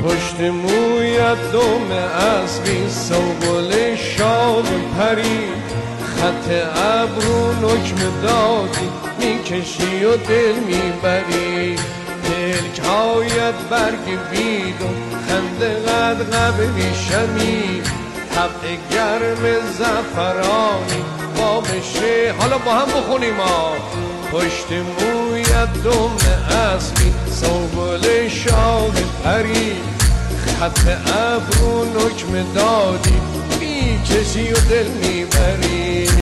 پشت مویت دم اسبی سنبل شاد پری خط ابرو نکم دادی میکشی و دل میبری پلک‌هایت برگ بیدون خنده قد قبلی شمی طبع گرم زفرانی بامشه حالا با هم بخونیم پشت مویت دم اسبی سنبل شاد پری خط ابرو نکم دادی میکشی و دل میبری